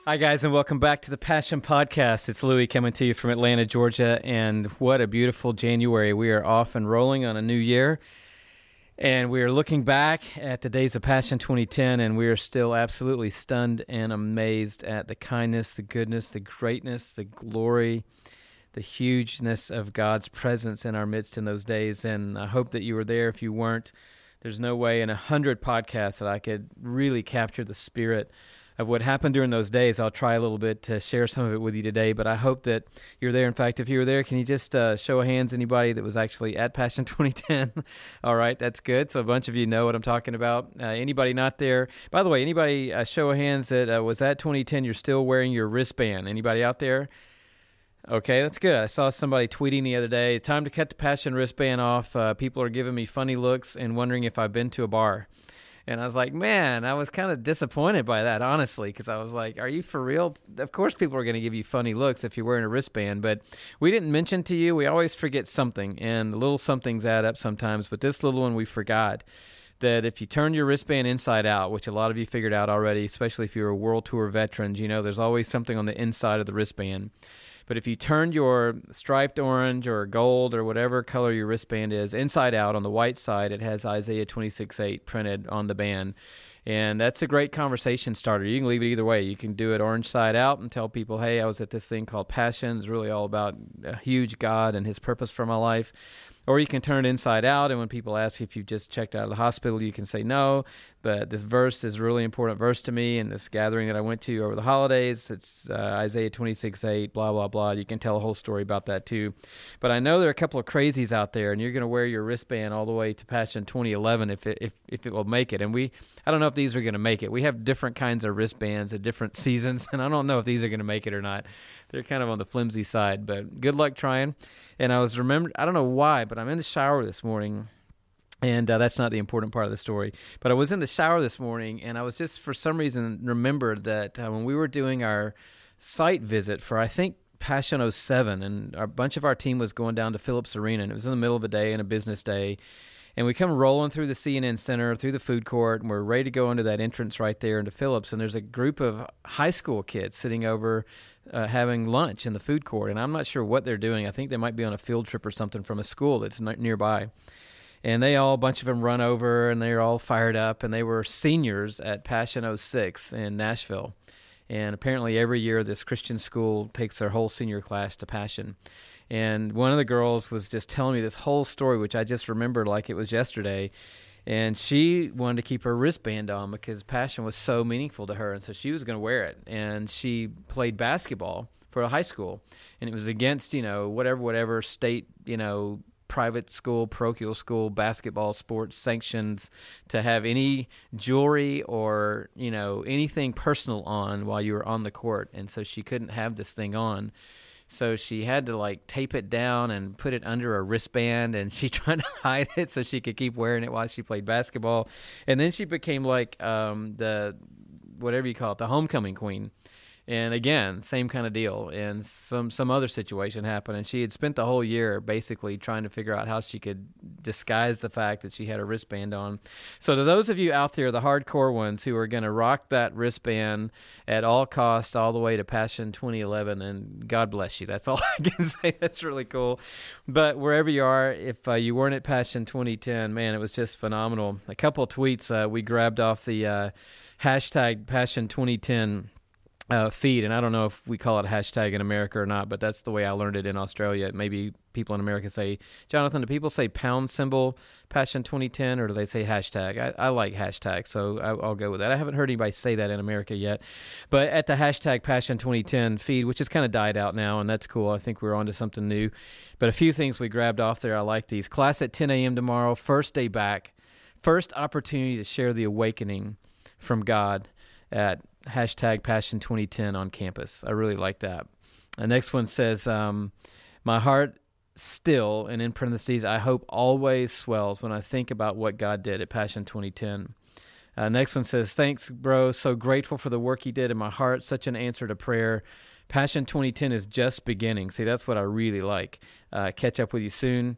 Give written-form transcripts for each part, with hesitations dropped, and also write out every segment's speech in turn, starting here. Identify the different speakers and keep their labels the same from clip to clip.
Speaker 1: Hi, guys, and welcome back to the Passion Podcast. It's Louie coming to you from Atlanta, Georgia, and what a beautiful January. We are off and rolling on a new year, and we are looking back at the days of Passion 2010, and we are still absolutely stunned and amazed at the kindness, the goodness, the greatness, the glory, the hugeness of God's presence in our midst in those days, and I hope that you were there. If you weren't, there's no way in 100 podcasts that I could really capture the spirit of what happened during those days. I'll try a little bit to share some of it with you today, but I hope that you're there. In fact, if you were there, can you just show of hands anybody that was actually at Passion 2010? All right, that's good. So a bunch of you know what I'm talking about. Anybody not there? By the way, anybody show of hands that was at 2010, you're still wearing your wristband? Anybody out there? Okay, that's good. I saw somebody tweeting the other day, time to cut the Passion wristband off. People are giving me funny looks and wondering if I've been to a bar. And I was like, man, I was kind of disappointed by that, honestly, because I was like, are you for real? Of course people are going to give you funny looks if you're wearing a wristband, but we didn't mention to you, we always forget something, and little somethings add up sometimes, but this little one we forgot, that if you turn your wristband inside out, which a lot of you figured out already, especially if you're a World Tour veterans, you know there's always something on the inside of the wristband. But if you turned your striped orange or gold or whatever color your wristband is inside out, on the white side, it has Isaiah 26:8 printed on the band. And that's a great conversation starter. You can leave it either way. You can do it orange side out and tell people, hey, I was at this thing called Passion. It's really all about a huge God and his purpose for my life. Or you can turn it inside out, and when people ask you if you've just checked out of the hospital, you can say no, but this verse is a really important verse to me, and this gathering that I went to over the holidays, it's Isaiah 26:8, blah, blah, blah. You can tell a whole story about that too. But I know there are a couple of crazies out there, and you're going to wear your wristband all the way to Passion 2011 if it will make it. And I don't know if these are going to make it. We have different kinds of wristbands at different seasons, and I don't know if these are going to make it or not. They're kind of on the flimsy side, but good luck trying. And I don't know why, but I'm in the shower this morning, and that's not the important part of the story. But I was in the shower this morning, and I was just, for some reason, remembered that when we were doing our site visit for, I think, Passion '07, and a bunch of our team was going down to Phillips Arena, and it was in the middle of a day and a business day. And we come rolling through the CNN Center, through the food court, and we're ready to go into that entrance right there into Phillips. And there's a group of high school kids sitting over having lunch in the food court. And I'm not sure what they're doing. I think they might be on a field trip or something from a school that's nearby. And a bunch of them run over, and they're all fired up. And they were seniors at Passion '06 in Nashville. And apparently every year this Christian school takes their whole senior class to Passion. And one of the girls was just telling me this whole story, which I just remembered like it was yesterday. And she wanted to keep her wristband on because Passion was so meaningful to her. And so she was going to wear it. And she played basketball for a high school. And it was against, whatever state, private school, parochial school, basketball, sports sanctions to have any jewelry or, anything personal on while you were on the court. And so she couldn't have this thing on. So she had to tape it down and put it under a wristband, and she tried to hide it so she could keep wearing it while she played basketball. And then she became the whatever you call it, the homecoming queen. And again, same kind of deal. And some other situation happened, and she had spent the whole year basically trying to figure out how she could disguise the fact that she had a wristband on. So to those of you out there, the hardcore ones who are going to rock that wristband at all costs all the way to Passion 2011, and God bless you. That's all I can say. That's really cool. But wherever you are, if you weren't at Passion 2010, man, it was just phenomenal. A couple of tweets we grabbed off the hashtag Passion 2010 feed, and I don't know if we call it a hashtag in America or not, but that's the way I learned it in Australia. Maybe people in America say, Jonathan, do people say pound symbol Passion 2010, or do they say hashtag? I like hashtag, so I'll go with that. I haven't heard anybody say that in America yet, but at the hashtag Passion 2010 feed, which has kind of died out now, and that's cool. I think we're on to something new, but a few things we grabbed off there. I like these. Class at 10 a.m. tomorrow, first day back, first opportunity to share the awakening from God at hashtag Passion 2010 on campus. I really like that. The next one says, my heart still, and in parentheses, I hope always swells when I think about what God did at Passion 2010. Next one says, thanks, bro. So grateful for the work he did in my heart. Such an answer to prayer. Passion 2010 is just beginning. See, that's what I really like. Catch up with you soon.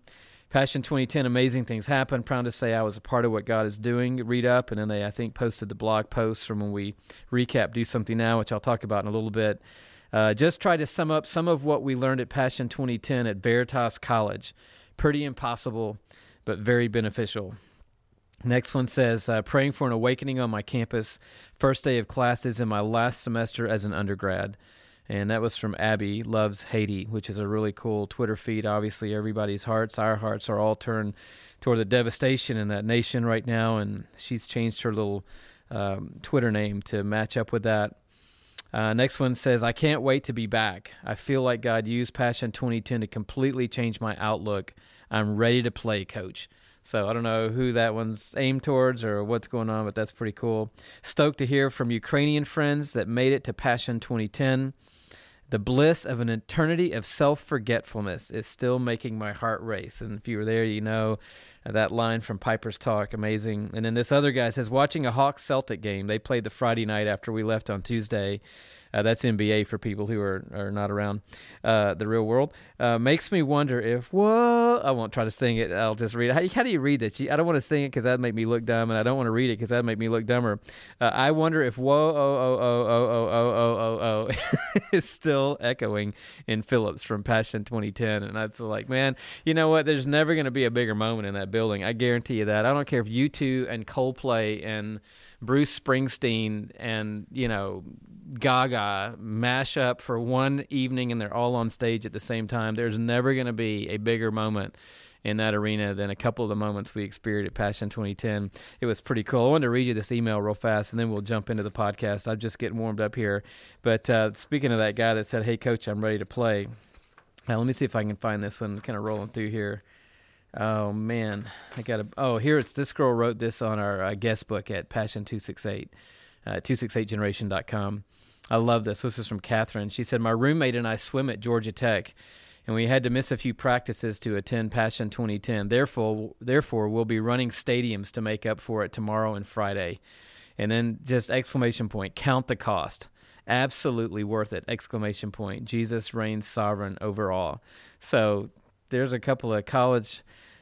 Speaker 1: Passion 2010, amazing things happen. Proud to say I was a part of what God is doing. Read up, and then they, I think, posted the blog posts from when we recap Do Something Now, which I'll talk about in a little bit. Just try to sum up some of what we learned at Passion 2010 at Veritas College. Pretty impossible, but very beneficial. Next one says, praying for an awakening on my campus. First day of classes in my last semester as an undergrad. And that was from Abby Loves Haiti, which is a really cool Twitter feed. Obviously, everybody's hearts, our hearts are all turned toward the devastation in that nation right now. And she's changed her little Twitter name to match up with that. Next one says, I can't wait to be back. I feel like God used Passion 2010 to completely change my outlook. I'm ready to play, Coach. So I don't know who that one's aimed towards or what's going on, but that's pretty cool. Stoked to hear from Ukrainian friends that made it to Passion 2010. The bliss of an eternity of self-forgetfulness is still making my heart race. And if you were there, you know that line from Piper's Talk, amazing. And then this other guy says, watching a Hawks-Celtic game. They played the Friday night after we left on Tuesday. That's NBA for people who are not around the real world. Makes me wonder if, whoa, I won't try to sing it. I'll just read it. How do you read this? I don't want to sing it because that'd make me look dumb, and I don't want to read it because that'd make me look dumber. I wonder if whoa, is still echoing in Phillips from Passion 2010. And that's like, man, you know what? There's never going to be a bigger moment in that building. I guarantee you that. I don't care if U2 and Coldplay and Bruce Springsteen and, Gaga mash up for one evening and they're all on stage at the same time. There's never going to be a bigger moment in that arena than a couple of the moments we experienced at Passion 2010. It was pretty cool. I wanted to read you this email real fast, and then we'll jump into the podcast. I'm just getting warmed up here. But speaking of that guy that said, hey, Coach, I'm ready to play. Now, let me see if I can find this one kind of rolling through here. Oh, man. Here it's this girl wrote this on our guest book at Passion 268, 268generation.com. I love this. This is from Catherine. She said, my roommate and I swim at Georgia Tech, and we had to miss a few practices to attend Passion 2010. Therefore, we'll be running stadiums to make up for it tomorrow and Friday. And then just exclamation point, count the cost. Absolutely worth it, exclamation point. Jesus reigns sovereign over all. So there's a couple of college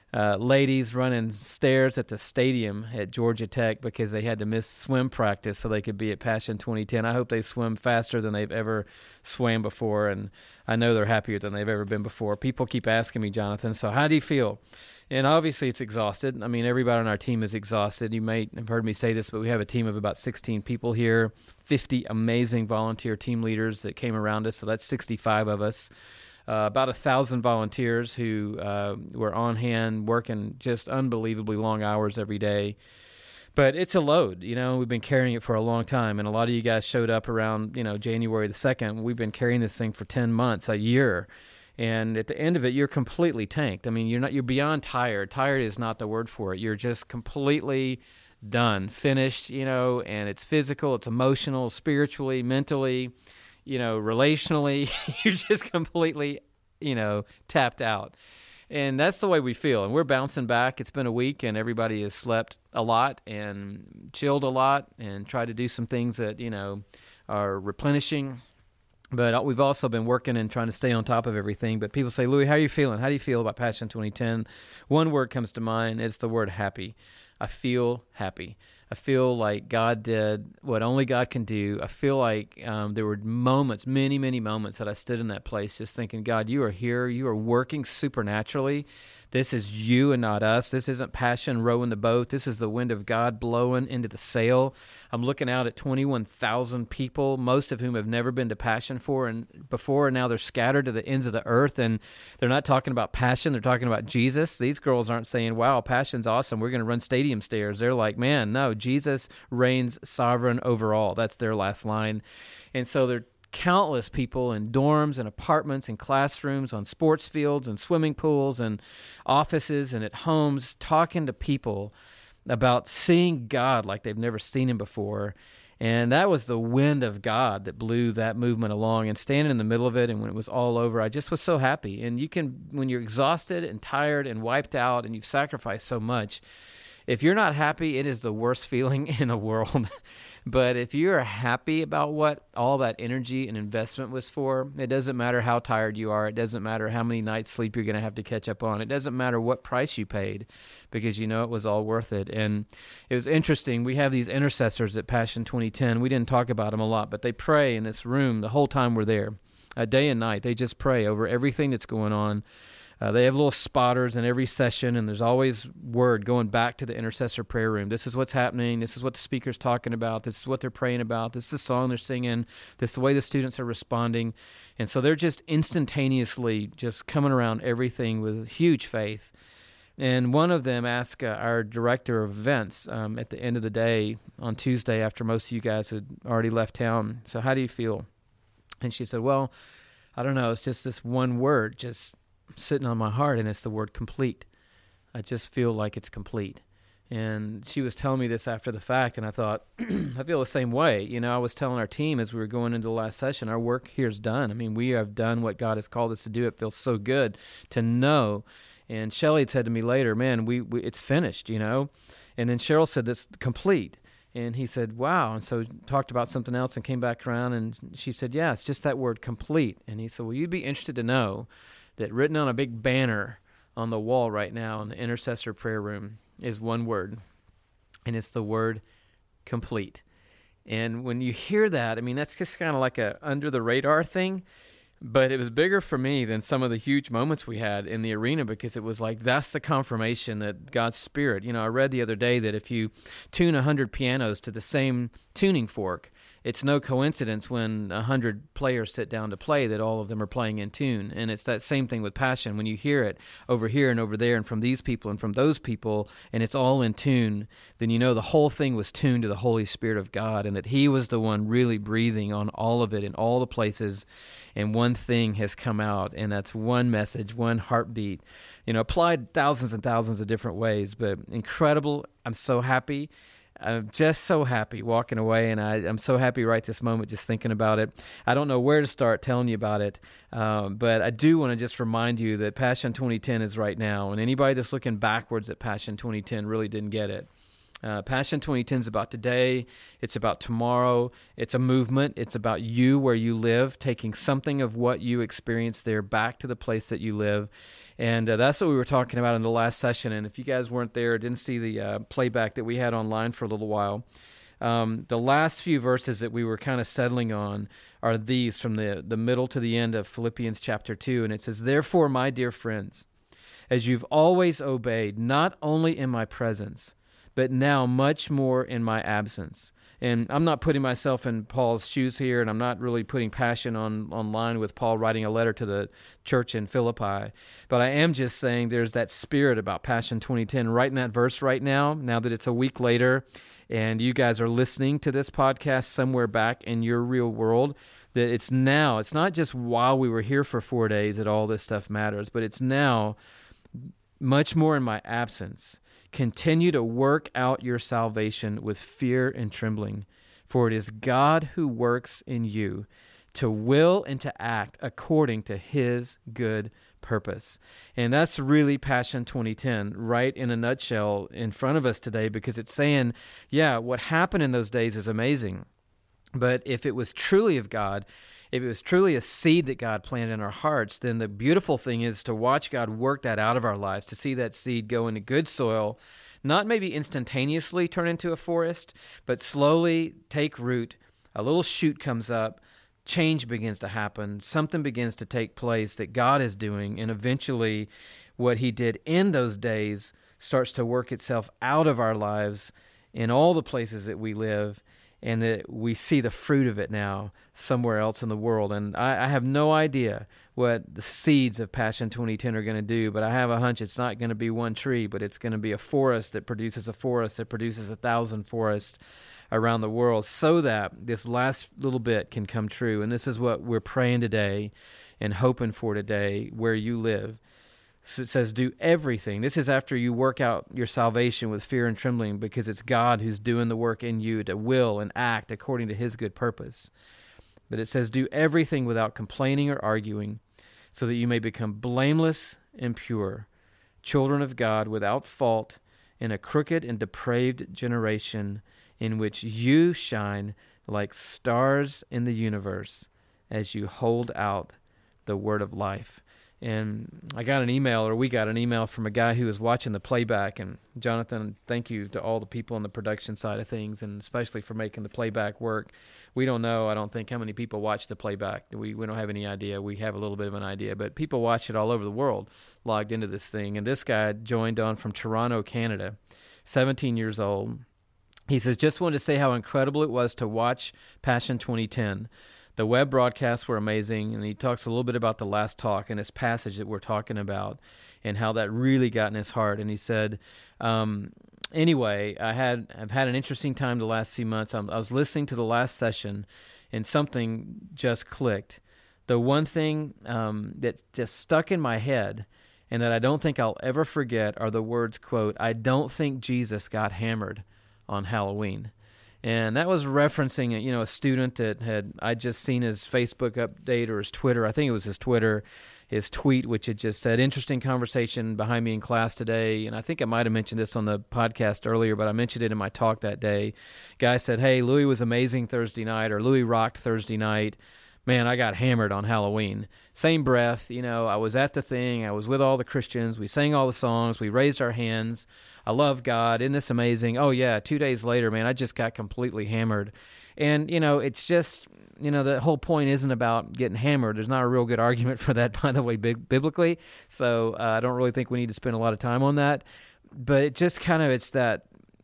Speaker 1: ladies running stairs at the stadium at Georgia Tech because they had to miss swim practice so they could be at Passion 2010. I hope they swim faster than they've ever swam before, and I know they're happier than they've ever been before. People keep asking me, Jonathan, so how do you feel? And obviously it's exhausted. I mean, everybody on our team is exhausted. You may have heard me say this, but we have a team of about 16 people here, 50 amazing volunteer team leaders that came around us, so that's 65 of us. About 1,000 volunteers who were on hand working just unbelievably long hours every day. But it's a load. We've been carrying it for a long time, and a lot of you guys showed up around, January the 2nd. We've been carrying this thing for 10 months, a year. And at the end of it, you're completely tanked. I mean, you're beyond tired. Tired is not the word for it. You're just completely done, finished, and it's physical, it's emotional, spiritually, mentally, relationally. You're just completely, tapped out. And that's the way we feel. And we're bouncing back. It's been a week, and everybody has slept a lot and chilled a lot and tried to do some things that, are replenishing. But we've also been working and trying to stay on top of everything. But people say, Louis, how are you feeling? How do you feel about Passion 2010? One word comes to mind. It's the word happy. I feel happy. I feel like God did what only God can do. I feel like there were moments, many, many moments that I stood in that place just thinking, God, you are here. You are working supernaturally. This is you and not us. This isn't Passion rowing the boat. This is the wind of God blowing into the sail. I'm looking out at 21,000 people, most of whom have never been to Passion before, and now they're scattered to the ends of the earth, and they're not talking about Passion. They're talking about Jesus. These girls aren't saying, wow, Passion's awesome. We're going to run stadium stairs. They're like, man, no, Jesus reigns sovereign over all. That's their last line. And so they're countless people in dorms and apartments and classrooms, on sports fields and swimming pools and offices and at homes, talking to people about seeing God like they've never seen him before. And that was the wind of God that blew that movement along, and standing in the middle of it. And when it was all over, I just was so happy. And when you're exhausted and tired and wiped out and you've sacrificed so much, if you're not happy, it is the worst feeling in the world. But if you're happy about what all that energy and investment was for, it doesn't matter how tired you are. It doesn't matter how many nights sleep you're going to have to catch up on. It doesn't matter what price you paid, because you know it was all worth it. And it was interesting. We have these intercessors at Passion 2010. We didn't talk about them a lot, but they pray in this room the whole time we're there, day and night. They just pray over everything that's going on. They have little spotters in every session, and there's always word going back to the intercessor prayer room. This is what's happening. This is what the speaker's talking about. This is what they're praying about. This is the song they're singing. This is the way the students are responding. And so they're just instantaneously just coming around everything with huge faith. And one of them asked our director of events at the end of the day on Tuesday, after most of you guys had already left town, so how do you feel? And she said, well, I don't know. It's just this one word just sitting on my heart, and it's the word complete. I just feel like it's complete. And she was telling me this after the fact, and I thought, I feel the same way. You know, I was telling our team as we were going into the last session, our work here is done. I mean, we have done what God has called us to do. It feels so good to know. And Shelley had said to me later, man, we it's finished, you know. And then Cheryl said, that's complete. And he said, wow. And so talked about something else and came back around, and she said, yeah, it's just that word complete. And he said, well, you'd be interested to know that written on a big banner on the wall right now in the intercessor prayer room is one word, and it's the word complete. And when you hear that, I mean, that's just kind of like a under the radar thing, but it was bigger for me than some of the huge moments we had in the arena, because it was like, that's the confirmation that God's Spirit, you know, I read the other day that if you tune 100 pianos to the same tuning fork, it's no coincidence when 100 players sit down to play that all of them are playing in tune. And it's that same thing with passion. When you hear it over here and over there and from these people and from those people, and it's all in tune, then you know the whole thing was tuned to the Holy Spirit of God, and that He was the one really breathing on all of it in all the places. And one thing has come out, and that's one message, one heartbeat, you know, applied thousands and thousands of different ways, but incredible. I'm so happy. I'm just so happy walking away, and I'm so happy right this moment just thinking about it. I don't know where to start telling you about it, but I do want to just remind you that Passion 2010 is right now, and anybody that's looking backwards at Passion 2010 really didn't get it. Passion 2010 is about today. It's about tomorrow. It's a movement. It's about you where you live, taking something of what you experienced there back to the place that you live. And that's what we were talking about in the last session. And if you guys weren't there, didn't see the playback that we had online for a little while, the last few verses that we were kind of settling on are these from the middle to the end of Philippians chapter 2. And it says, therefore, my dear friends, as you've always obeyed, not only in my presence, but now much more in my absence. And I'm not putting myself in Paul's shoes here, and I'm not really putting passion online with Paul writing a letter to the church in Philippi. But I am just saying there's that spirit about Passion 2010 right in that verse right now that it's a week later, and you guys are listening to this podcast somewhere back in your real world, that it's now. It's not just while we were here for 4 days that all this stuff matters, but it's now much more in my absence. Continue to work out your salvation with fear and trembling, for it is God who works in you to will and to act according to His good purpose. And that's really Passion 2010 right in a nutshell in front of us today, because it's saying, yeah, what happened in those days is amazing. But if it was truly of God, if it was truly a seed that God planted in our hearts, then the beautiful thing is to watch God work that out of our lives, to see that seed go into good soil, not maybe instantaneously turn into a forest, but slowly take root. A little shoot comes up, change begins to happen, something begins to take place that God is doing, and eventually what He did in those days starts to work itself out of our lives in all the places that we live, and that we see the fruit of it now somewhere else in the world. And I have no idea what the seeds of Passion 2010 are going to do, but I have a hunch it's not going to be one tree, but it's going to be a forest that produces a forest that produces 1,000 forests around the world, so that this last little bit can come true. And this is what we're praying today and hoping for today where you live. So it says, do everything. This is after you work out your salvation with fear and trembling, because it's God who's doing the work in you to will and act according to His good purpose. But it says, do everything without complaining or arguing, so that you may become blameless and pure, children of God without fault in a crooked and depraved generation, in which you shine like stars in the universe as you hold out the word of life. And I got an email, or we got an email from a guy who was watching the playback. And Jonathan, thank you to all the people on the production side of things, and especially for making the playback work. We don't know, I don't think, how many people watch the playback. We don't have any idea. We have a little bit of an idea, but people watch it all over the world, logged into this thing. And this guy joined on from Toronto, Canada, 17 years old. He says, just wanted to say how incredible it was to watch Passion 2010. The web broadcasts were amazing, and he talks a little bit about the last talk and this passage that we're talking about and how that really got in his heart. And he said, anyway, I've had an interesting time the last few months. I was listening to the last session, and something just clicked. The one thing that just stuck in my head and that I don't think I'll ever forget are the words, quote, "I don't think Jesus got hammered on Halloween." And that was referencing, a student that I'd just seen his Facebook update or his Twitter. I think it was his Twitter, his tweet, which had just said, interesting conversation behind me in class today. And I think I might have mentioned this on the podcast earlier, but I mentioned it in my talk that day. Guy said, hey, Louis was amazing Thursday night, or Louis rocked Thursday night. Man, I got hammered on Halloween. Same breath, I was at the thing. I was with all the Christians. We sang all the songs. We raised our hands. I love God. Isn't this amazing? Oh, yeah, 2 days later, man, I just got completely hammered. And, it's just, the whole point isn't about getting hammered. There's not a real good argument for that, by the way, biblically. So I don't really think we need to spend a lot of time on that. But it just it's that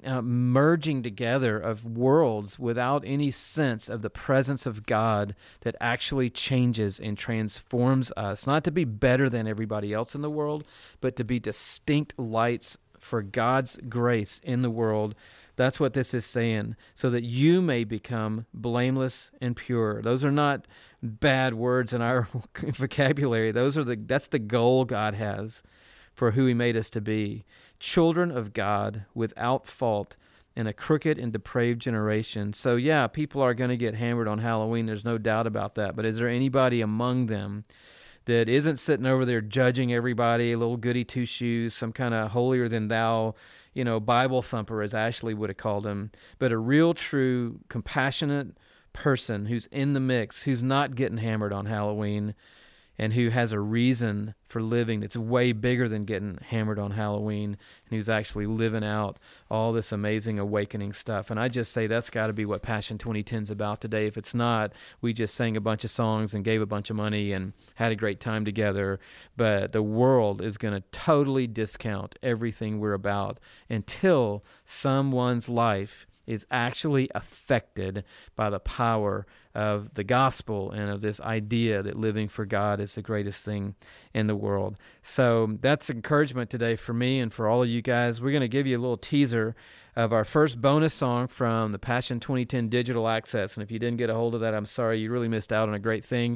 Speaker 1: merging together of worlds without any sense of the presence of God that actually changes and transforms us, not to be better than everybody else in the world, but to be distinct lights for God's grace in the world. That's what this is saying, so that you may become blameless and pure. Those are not bad words in our vocabulary. That's the goal God has for who he made us to be. Children of God without fault in a crooked and depraved generation. So yeah, people are going to get hammered on Halloween. There's no doubt about that. But is there anybody among them that isn't sitting over there judging everybody, a little goody two-shoes, some kind of holier-than-thou, Bible thumper, as Ashley would have called him, but a real, true, compassionate person who's in the mix, who's not getting hammered on Halloween, and who has a reason for living that's way bigger than getting hammered on Halloween, and who's actually living out all this amazing awakening stuff. And I just say that's got to be what Passion 2010 is about today. If it's not, we just sang a bunch of songs and gave a bunch of money and had a great time together. But the world is going to totally discount everything we're about until someone's life is actually affected by the power of the gospel and of this idea that living for God is the greatest thing in the world. So that's encouragement today for me and for all of you guys. We're going to give you a little teaser of our first bonus song from the Passion 2010 Digital Access. And if you didn't get a hold of that, I'm sorry, you really missed out on a great thing.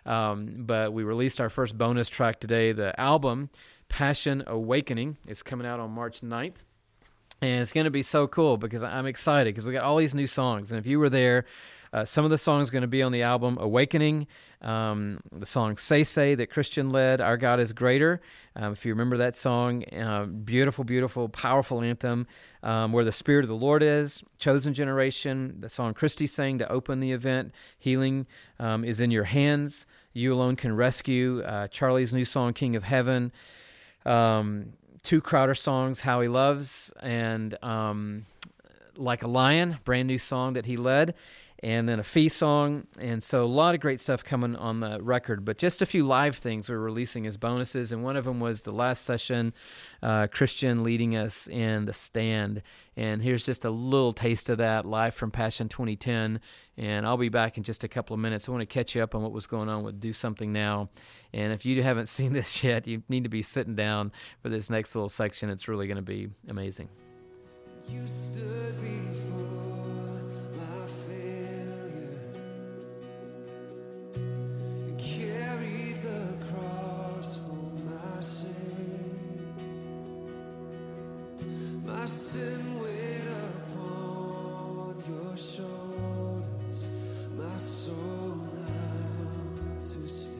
Speaker 1: But we released our first bonus track today. The album, Passion Awakening, is coming out on March 9th. And it's going to be so cool because I'm excited because we got all these new songs. And if you were there, some of the songs are going to be on the album Awakening, the song Say that Christian led, Our God is Greater. If you remember that song, beautiful, beautiful, powerful anthem, Where the Spirit of the Lord Is, Chosen Generation, the song Christy sang to open the event, Healing is in Your Hands, You Alone Can Rescue, Charlie's new song King of Heaven, two Crowder songs, How He Loves, and Like a Lion, brand new song that he led, and then a Fee song. And so a lot of great stuff coming on the record, but just a few live things we're releasing as bonuses, and one of them was the last session, Christian leading us in The Stand. And here's just a little taste of that live from Passion 2010, and I'll be back in just a couple of minutes. I want to catch you up on what was going on with Do Something Now. And if you haven't seen this yet, you need to be sitting down for this next little section. It's really going to be amazing. You stood before my failure and carried the cross for my sin. My sin weighed upon your shoulders, my soul now to stand.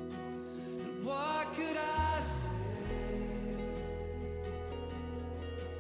Speaker 1: And what could I say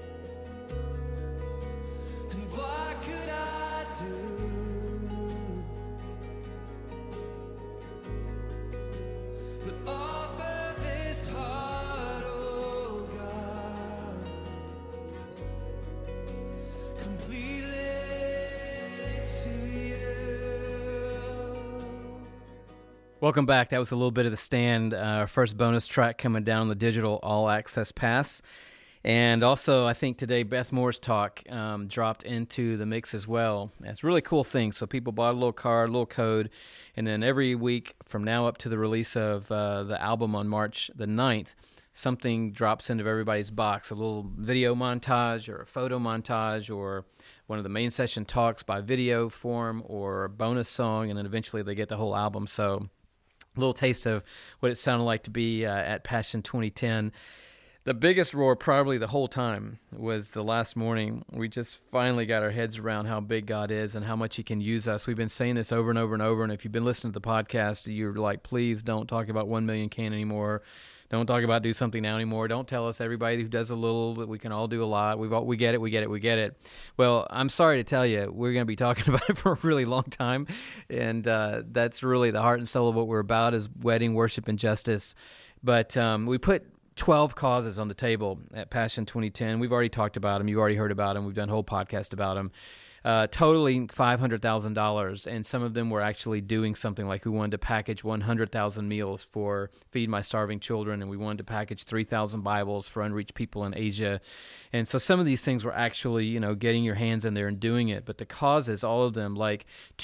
Speaker 1: Welcome back. That was a little bit of The Stand, our first bonus track coming down the digital All Access Pass. And also, I think today Beth Moore's talk dropped into the mix as well. It's a really cool thing. So people bought a little card, a little code, and then every week from now up to the release of the album on March the 9th, something drops into everybody's box, a little video montage or a photo montage or one of the main session talks by video form or a bonus song, and then eventually they get the whole album. So a little taste of what it sounded like to be at Passion 2010. The biggest roar probably the whole time was the last morning. We just finally got our heads around how big God is and how much he can use us. We've been saying this over and over and over, and if you've been listening to the podcast, you're like, please don't talk about 1 million can anymore. Don't talk about do something now anymore. Don't tell us everybody who does a little that we can all do a lot. We get it. Well, I'm sorry to tell you, we're going to be talking about it for a really long time, and that's really the heart and soul of what we're about is wedding, worship, and justice. But we put 12 causes on the table at Passion 2010. We've already talked about them. You've already heard about them. We've done a whole podcast about them. Totaling $500,000, and some of them were actually doing something like we wanted to package 100,000 meals for Feed My Starving Children, and we wanted to package 3,000 Bibles for unreached people in Asia. And so some of these things were actually, getting your hands in there and doing it. But the causes, all of them, like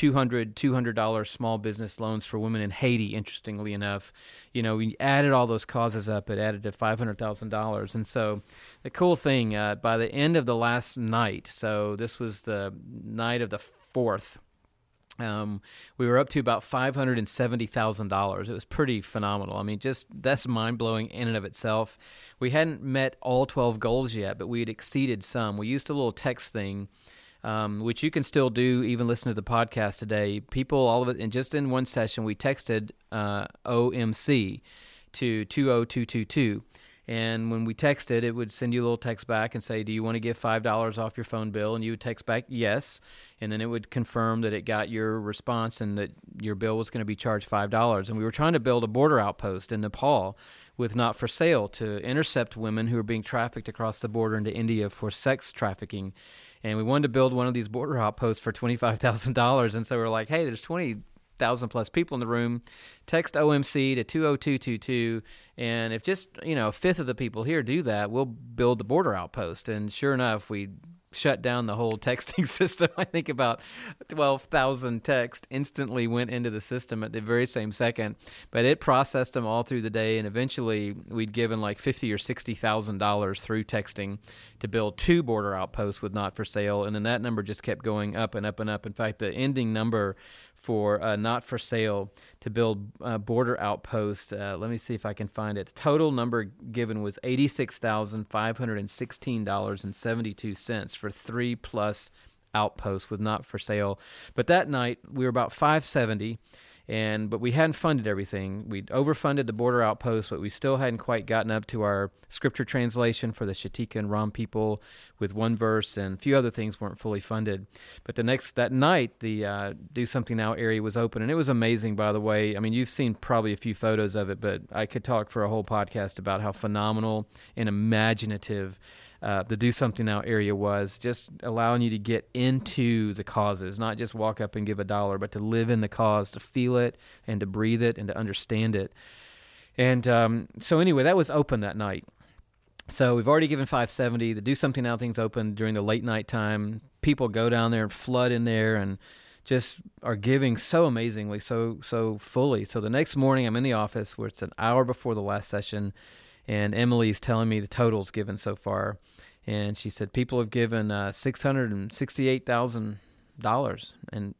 Speaker 1: $200 small business loans for women in Haiti, interestingly enough, we added all those causes up. It added to $500,000. And so the cool thing, by the end of the last night, so this was the night of the 4th, we were up to about $570,000. It was pretty phenomenal. I mean, just that's mind-blowing in and of itself. We hadn't met all 12 goals yet, but we had exceeded some. We used a little text thing, which you can still do, even listen to the podcast today. People, all of it, and just in one session, we texted OMC to 20222. And when we texted, it would send you a little text back and say, do you want to give $5 off your phone bill? And you would text back, yes. And then it would confirm that it got your response and that your bill was going to be charged $5. And we were trying to build a border outpost in Nepal with Not For Sale to intercept women who are being trafficked across the border into India for sex trafficking. And we wanted to build one of these border outposts for $25,000. And so we were like, hey, there's 20,000 plus people in the room. Text OMC to 20222, and if just a fifth of the people here do that, we'll build the border outpost. And sure enough, we shut down the whole texting system. I think about 12,000 texts instantly went into the system at the very same second, but it processed them all through the day, and eventually we'd given like $50,000 or $60,000 through texting to build 2 border outposts with Not For Sale, and then that number just kept going up and up and up. In fact, the ending number for Not For Sale to build border outpost, let me see if I can find it. The total number given was $86,516.72 for 3+ outposts with Not For Sale. But that night we were about 570. But we hadn't funded everything. We'd overfunded the border outpost, but we still hadn't quite gotten up to our scripture translation for the Shatika and Ram people with one verse, and a few other things weren't fully funded. But that night, the Do Something Now area was open, and it was amazing, by the way. I mean, you've seen probably a few photos of it, but I could talk for a whole podcast about how phenomenal and imaginative the Do Something Now area was, just allowing you to get into the causes, not just walk up and give $1, but to live in the cause, to feel it and to breathe it and to understand it. And so anyway, that was open that night. So we've already given $570. The Do Something Now thing's open during the late night time. People go down there and flood in there and just are giving so amazingly, so fully. So the next morning I'm in the office where it's an hour before the last session, and Emily's telling me the totals given so far. And she said people have given $668,000, and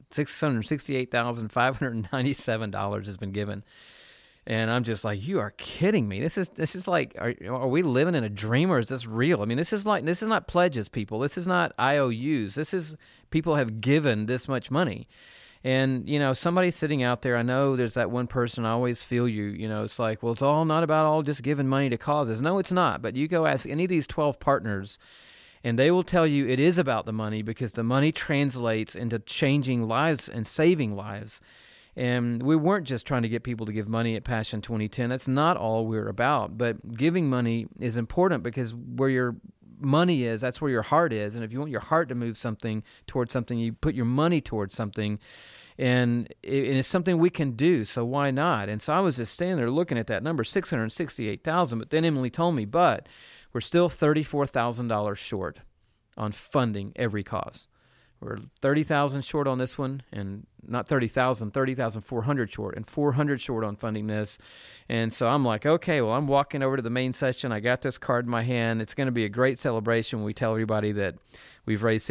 Speaker 1: $668,597 has been given. And I'm just like, you are kidding me. This is like, are we living in a dream, or is this real? I mean, this is not pledges, people. This is not IOUs. This is people have given this much money. And, somebody sitting out there, I know there's that one person, I always feel you, it's like, well, it's all not about all just giving money to causes. No, it's not. But you go ask any of these 12 partners, and they will tell you it is about the money, because the money translates into changing lives and saving lives. And we weren't just trying to get people to give money at Passion 2010. That's not all we're about. But giving money is important, because where your money is, that's where your heart is. And if you want your heart to move something towards something, you put your money towards something. And it's something we can do, so why not? And so I was just standing there looking at that number, 668,000. But then Emily told me, but we're still $34,000 short on funding every cause. We're 30,000 short on this one, and not 30,000, 30,400 short, and 400 short on funding this. And so I'm like, okay, well, I'm walking over to the main session. I got this card in my hand. It's going to be a great celebration when we tell everybody that we've raised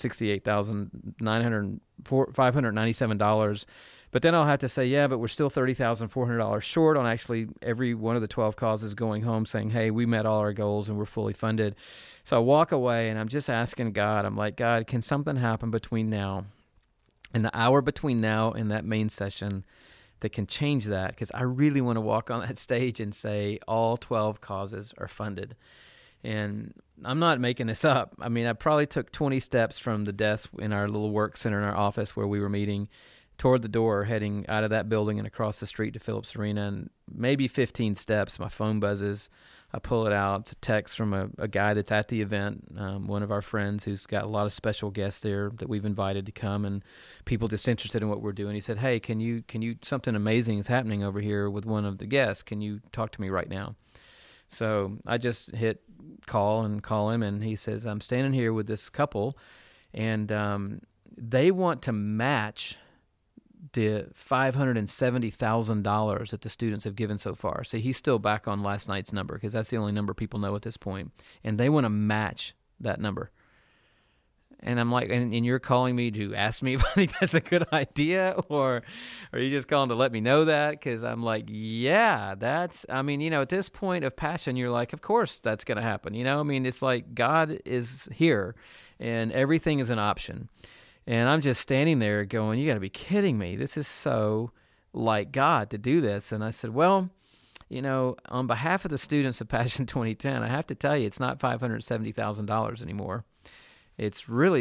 Speaker 1: $668,597. But then I'll have to say, yeah, but we're still $30,400 short on actually every one of the 12 causes going home saying, hey, we met all our goals and we're fully funded. So I walk away and I'm just asking God, I'm like, God, can something happen between now and the hour between now and that main session that can change that? Because I really want to walk on that stage and say all 12 causes are funded. And I'm not making this up. I mean, I probably took 20 steps from the desk in our little work center in our office where we were meeting toward the door, heading out of that building and across the street to Phillips Arena, and maybe 15 steps. My phone buzzes. I pull it out. It's a text from a guy that's at the event, one of our friends who's got a lot of special guests there that we've invited to come, and people just interested in what we're doing. He said, hey, can you something amazing is happening over here with one of the guests. Can you talk to me right now? So I just hit call him, and he says, I'm standing here with this couple, and they want to match the $570,000 that the students have given so far. So he's still back on last night's number because that's the only number people know at this point. And they want to match that number. And I'm like, and you're calling me to ask me if I think that's a good idea, or are you just calling to let me know that? Because I'm like, yeah, at this point of passion, you're like, of course that's going to happen. It's like God is here and everything is an option. And I'm just standing there going, you got to be kidding me. This is so like God to do this. And I said, well, on behalf of the students of Passion 2010, I have to tell you, it's not $570,000 anymore. It's really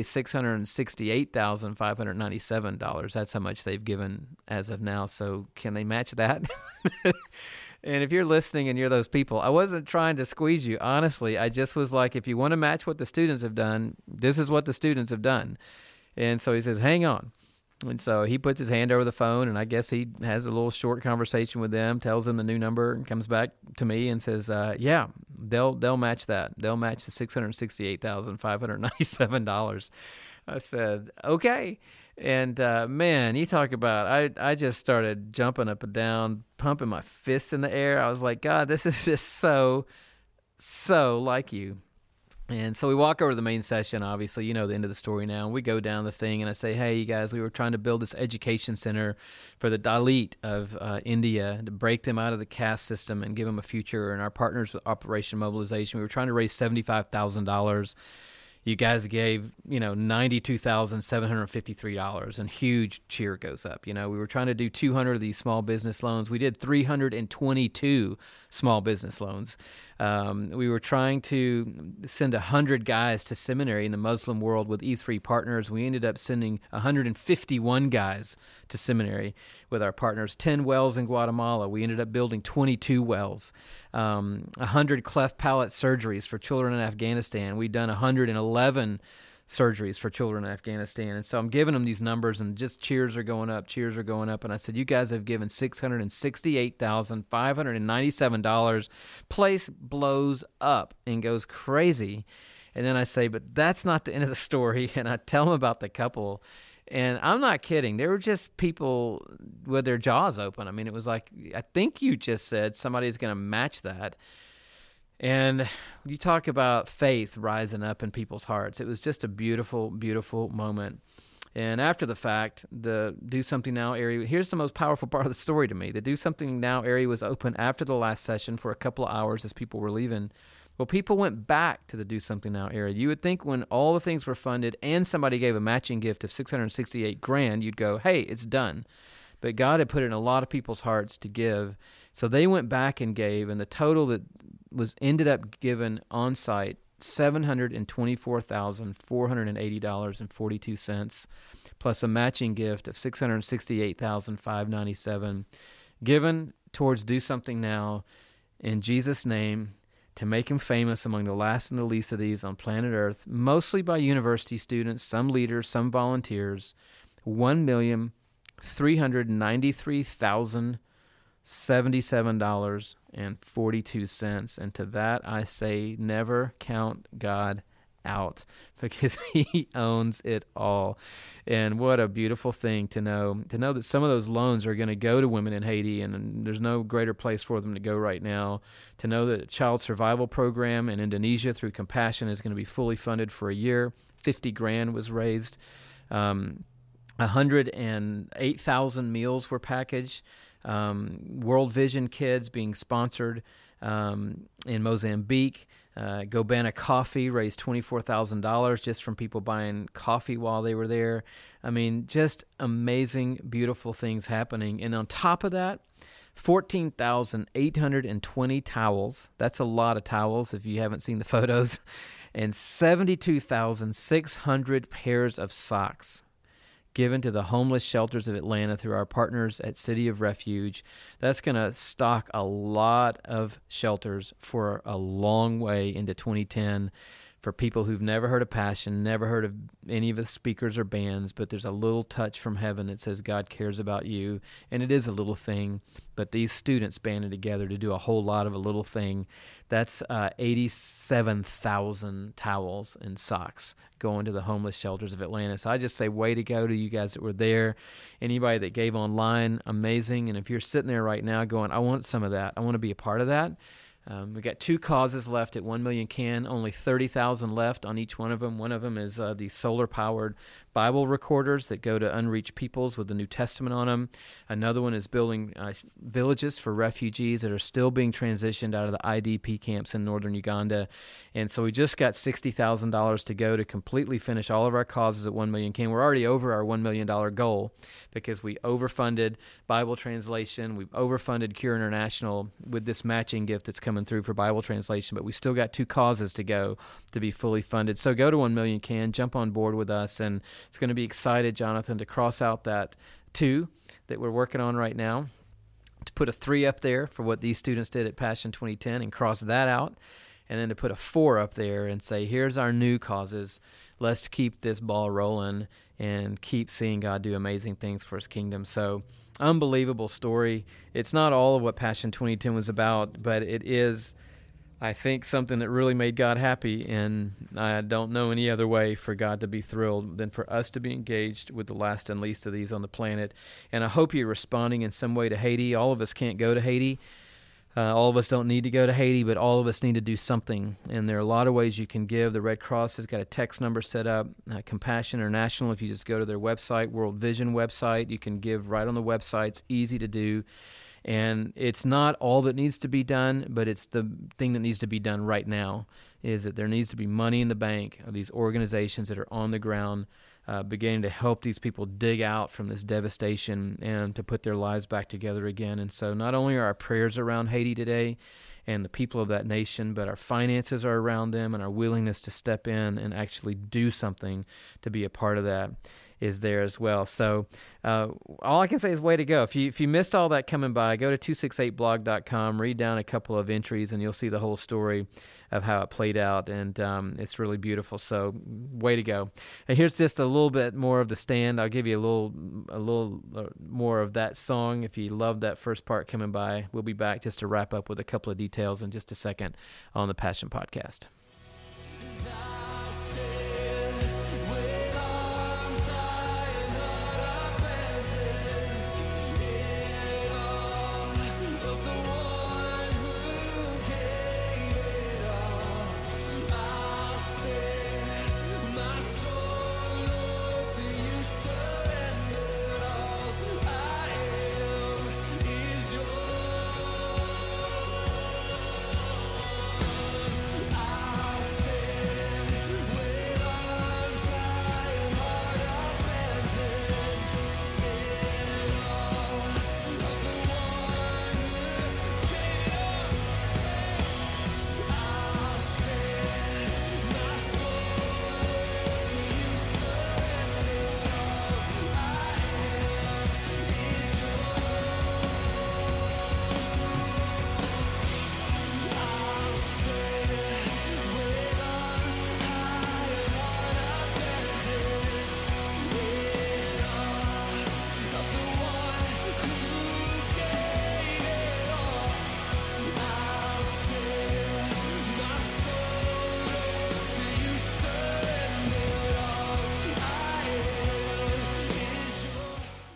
Speaker 1: $668,597. That's how much they've given as of now. So can they match that? And if you're listening and you're those people, I wasn't trying to squeeze you. Honestly, I just was like, if you want to match what the students have done, this is what the students have done. And so he says, hang on. And so he puts his hand over the phone, and I guess he has a little short conversation with them, tells them the new number, and comes back to me and says, yeah, they'll match that. They'll match the $668,597. I said, okay. And man, you talk about, I just started jumping up and down, pumping my fists in the air. I was like, God, this is just so like you. And so we walk over to the main session, obviously, the end of the story now, and we go down the thing, and I say, hey, you guys, we were trying to build this education center for the Dalit of India to break them out of the caste system and give them a future, and our partners with Operation Mobilization, we were trying to raise $75,000. You guys gave, $92,753, and huge cheer goes up. We were trying to do 200 of these small business loans. We did 322 small business loans. We were trying to send 100 guys to seminary in the Muslim world with E3 partners. We ended up sending 151 guys to seminary with our partners. 10 wells in Guatemala. We ended up building 22 wells. 100 cleft palate surgeries for children in Afghanistan. We'd done 111 surgeries for children in Afghanistan. And so I'm giving them these numbers, and just cheers are going up. And I said, you guys have given $668,597. Place blows up and goes crazy. And then I say, but that's not the end of the story. And I tell them about the couple. And I'm not kidding. They were just people with their jaws open. It was like, I think you just said somebody's going to match that. And you talk about faith rising up in people's hearts. It was just a beautiful, beautiful moment. And after the fact, the Do Something Now area, here's the most powerful part of the story to me. The Do Something Now area was open after the last session for a couple of hours as people were leaving. Well, people went back to the Do Something Now area. You would think when all the things were funded and somebody gave a matching gift of $668,000, you'd go, hey, it's done. But God had put it in a lot of people's hearts to give. So they went back and gave, and the total that was ended up given on site, $724,480.42, plus a matching gift of $668,597, given towards Do Something Now in Jesus' name to make him famous among the last and the least of these on planet Earth, mostly by university students, some leaders, some volunteers. $1,000,000 $393,077.42. And to that I say, never count God out, because he owns it all. And what a beautiful thing to know that some of those loans are going to go to women in Haiti, and there's no greater place for them to go right now. To know that a child survival program in Indonesia through Compassion is going to be fully funded for a year. 50 grand was raised. 108,000 meals were packaged. World Vision Kids being sponsored in Mozambique. Gobana Coffee raised $24,000 just from people buying coffee while they were there. I mean, just amazing, beautiful things happening. And on top of that, 14,820 towels. That's a lot of towels if you haven't seen the photos. And 72,600 pairs of socks given to the homeless shelters of Atlanta through our partners at City of Refuge. That's going to stock a lot of shelters for a long way into 2010 for people who've never heard of Passion, never heard of any of the speakers or bands, but there's a little touch from heaven that says God cares about you, and it is a little thing, but these students banded together to do a whole lot of a little thing. That's 87,000 towels and socks going to the homeless shelters of Atlanta. So I just say way to go to you guys that were there. Anybody that gave online, amazing. And if you're sitting there right now going, I want some of that, I want to be a part of that, we got 2 causes left at 1 million can, only 30,000 left on each one of them. One of them is the solar-powered Bible recorders that go to unreached peoples with the New Testament on them. Another one is building villages for refugees that are still being transitioned out of the IDP camps in northern Uganda. And so we just got $60,000 to go to completely finish all of our causes at 1 million can. We're already over our $1 million goal because we overfunded Bible translation. We've overfunded Cure International with this matching gift that's coming through for Bible translation, but we still got 2 causes to go to be fully funded. So go to 1 million can, jump on board with us, and it's going to be excited, Jonathan, to cross out that 2 that we're working on right now, to put a 3 up there for what these students did at Passion 2010 and cross that out, and then to put a 4 up there and say, here's our new causes. Let's keep this ball rolling and keep seeing God do amazing things for his kingdom. So, unbelievable story. It's not all of what Passion 2010 was about, but it is, I think, something that really made God happy, and I don't know any other way for God to be thrilled than for us to be engaged with the last and least of these on the planet. And I hope you're responding in some way to Haiti. All of us can't go to Haiti. All of us don't need to go to Haiti, but all of us need to do something. And there are a lot of ways you can give. The Red Cross has got a text number set up, Compassion International. If you just go to their website, World Vision website, you can give right on the website. It's easy to do. And it's not all that needs to be done, but it's the thing that needs to be done right now, is that there needs to be money in the bank of these organizations that are on the ground beginning to help these people dig out from this devastation and to put their lives back together again. And so not only are our prayers around Haiti today and the people of that nation, but our finances are around them, and our willingness to step in and actually do something to be a part of that is there as well. So all I can say is way to go. If you missed all that coming by, go to 268blog.com, read down a couple of entries, and you'll see the whole story of how it played out, and it's really beautiful. So way to go. And here's just a little bit more of The Stand. I'll give you a little more of that song. If you love that first part coming by, we'll be back just to wrap up with a couple of details in just a second on the Passion Podcast.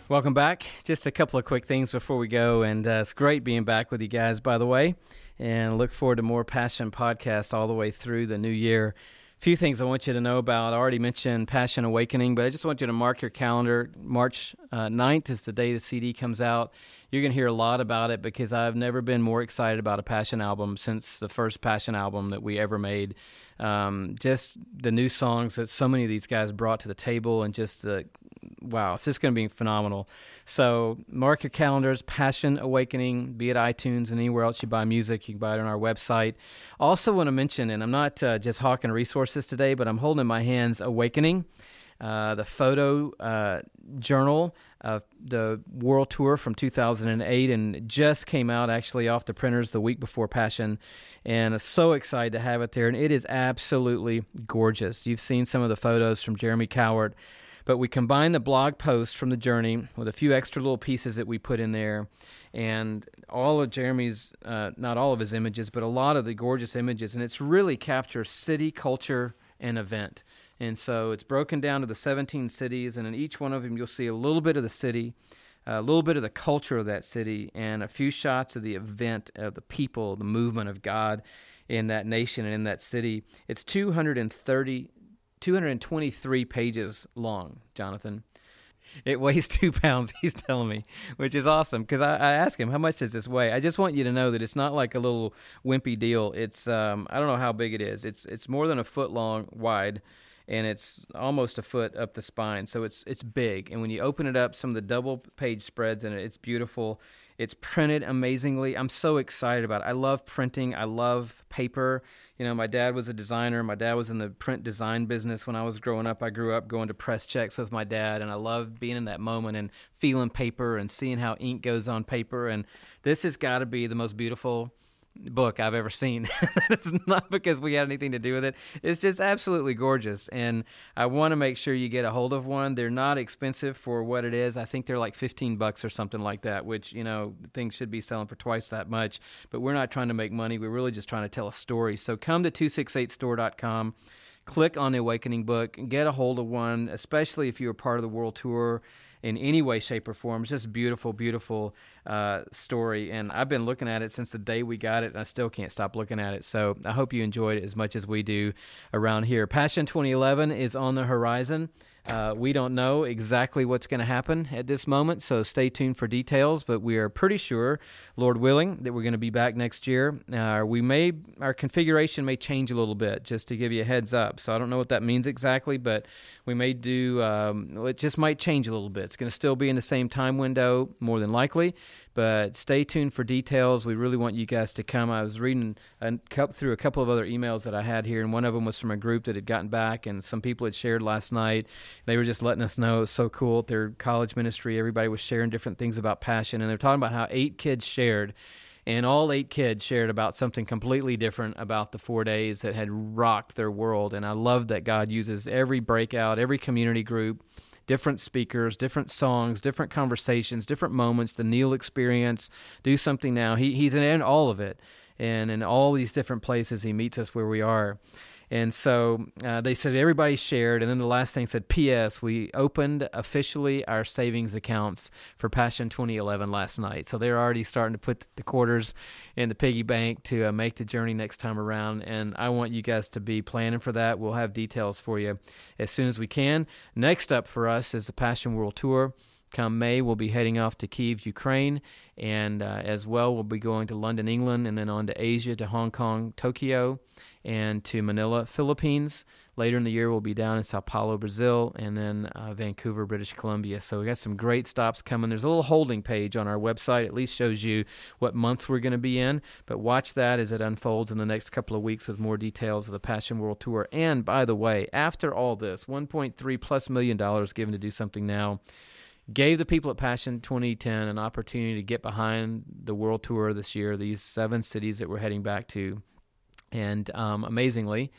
Speaker 1: Welcome back. Just a couple of quick things before we go, and it's great being back with you guys, by the way, and look forward to more Passion podcasts all the way through the new year. A few things I want you to know about. I already mentioned Passion Awakening, but I just want you to mark your calendar. March 9th is the day the CD comes out. You're going to hear a lot about it because I've never been more excited about a Passion album since the first Passion album that we ever made. Just the new songs that so many of these guys brought to the table, and just wow, it's just going to be phenomenal. So mark your calendars, Passion Awakening, be it iTunes and anywhere else you buy music. You can buy it on our website. Also want to mention, and I'm not just hawking resources today, but I'm holding in my hands Awakening, the photo journal of the World Tour from 2008, and it just came out actually off the printers the week before Passion, and I'm so excited to have it there, and it is absolutely gorgeous. You've seen some of the photos from Jeremy Cowart, but we combined the blog post from the journey with a few extra little pieces that we put in there, and all of Jeremy's, not all of his images, but a lot of the gorgeous images, and it's really captures city, culture, and event. And so it's broken down to the 17 cities, and in each one of them you'll see a little bit of the city, a little bit of the culture of that city, and a few shots of the event, of the people, the movement of God in that nation and in that city. It's 223 pages long, Jonathan. It weighs 2 pounds, he's telling me, which is awesome, because I asked him, how much does this weigh? I just want you to know that it's not like a little wimpy deal. It's I don't know how big it is. It's more than a foot long wide, and it's almost a foot up the spine, so it's big. And when you open it up, some of the double-page spreads in it, it's beautiful. It's printed amazingly. I'm so excited about it. I love printing. I love paper. You know, my dad was a designer. My dad was in the print design business when I was growing up. I grew up going to press checks with my dad, and I loved being in that moment and feeling paper and seeing how ink goes on paper. And this has got to be the most beautiful book I've ever seen. It's not because we had anything to do with it. It's just absolutely gorgeous, and I want to make sure you get a hold of one. They're not expensive for what it is. I think they're like $15 or something like that, which, you know, things should be selling for twice that much, but we're not trying to make money. We're really just trying to tell a story. So come to 268store.com, click on the Awakening book, and get a hold of one, especially if you're part of the World Tour in any way, shape, or form. It's just beautiful, beautiful story. And I've been looking at it since the day we got it, and I still can't stop looking at it. So I hope you enjoyed it as much as we do around here. Passion 2011 is on the horizon. We don't know exactly what's going to happen at this moment, so stay tuned for details, but we are pretty sure, Lord willing, that we're going to be back next year. Our configuration may change a little bit, just to give you a heads up. So I don't know what that means exactly, but we may do, it just might change a little bit. It's going to still be in the same time window, more than likely, but stay tuned for details. We really want you guys to come. I was reading through a couple of other emails that I had here, and one of them was from a group that had gotten back, and some people had shared last night. They were just letting us know it was so cool at their college ministry. Everybody was sharing different things about Passion, and they're talking about how 8 kids shared, and all 8 kids shared about something completely different about the 4 days that had rocked their world. And I love that God uses every breakout, every community group, different speakers, different songs, different conversations, different moments, the Neil experience, Do Something Now. He's in all of it, and in all these different places he meets us where we are. And so they said everybody shared, and then the last thing said, P.S., we opened officially our savings accounts for Passion 2011 last night. So they're already starting to put the quarters in the piggy bank to make the journey next time around, and I want you guys to be planning for that. We'll have details for you as soon as we can. Next up for us is the Passion World Tour. Come May, we'll be heading off to Kyiv, Ukraine, and as well we'll be going to London, England, and then on to Asia, to Hong Kong, Tokyo, and to Manila, Philippines. Later in the year, we'll be down in Sao Paulo, Brazil, and then Vancouver, British Columbia. So we got some great stops coming. There's a little holding page on our website. At least shows you what months we're going to be in. But watch that as it unfolds in the next couple of weeks with more details of the Passion World Tour. And by the way, after all this, $1.3+ million given to Do Something Now, gave the people at Passion 2010 an opportunity to get behind the World Tour this year, these 7 cities that we're heading back to. And amazingly,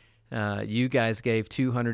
Speaker 1: you guys gave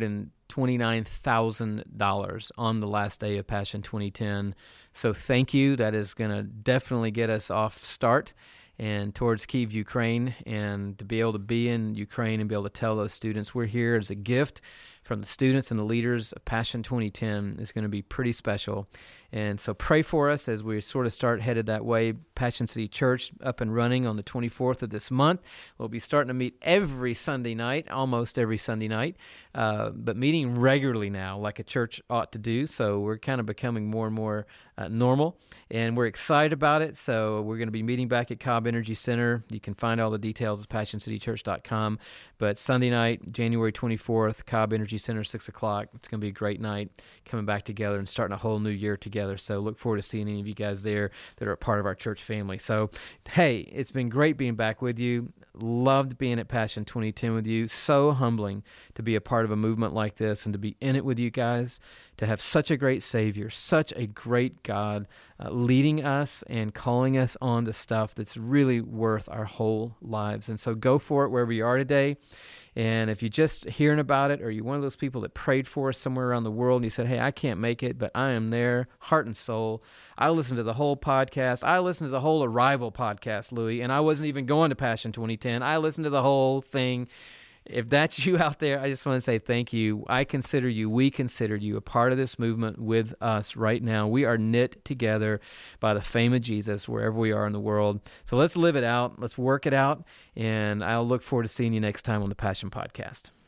Speaker 1: $229,000 on the last day of Passion 2010. So thank you. That is going to definitely get us off start and towards Kyiv, Ukraine, and to be able to be in Ukraine and be able to tell those students we're here as a gift from the students and the leaders of Passion 2010 is going to be pretty special. And so pray for us as we sort of start headed that way. Passion City Church up and running on the 24th of this month. We'll be starting to meet every Sunday night, almost every Sunday night, but meeting regularly now like a church ought to do. So we're kind of becoming more and more normal, and we're excited about it. So we're going to be meeting back at Cobb Energy Center. You can find all the details at PassionCityChurch.com. But Sunday night, January 24th, Cobb Energy Center, 6 o'clock. It's going to be a great night coming back together and starting a whole new year together. So look forward to seeing any of you guys there that are a part of our church family. So, hey, it's been great being back with you. Loved being at Passion 2010 with you. So humbling to be a part of a movement like this and to be in it with you guys, to have such a great Savior, such a great God leading us and calling us on to stuff that's really worth our whole lives. And so go for it wherever you are today. And if you're just hearing about it, or you're one of those people that prayed for us somewhere around the world and you said, hey, I can't make it, but I am there, heart and soul. I listened to the whole podcast. I listened to the whole Arrival podcast, Louis, and I wasn't even going to Passion 2010. I listened to the whole thing. If that's you out there, I just want to say thank you. We consider you a part of this movement with us right now. We are knit together by the fame of Jesus wherever we are in the world. So let's live it out. Let's work it out. And I'll look forward to seeing you next time on the Passion Podcast.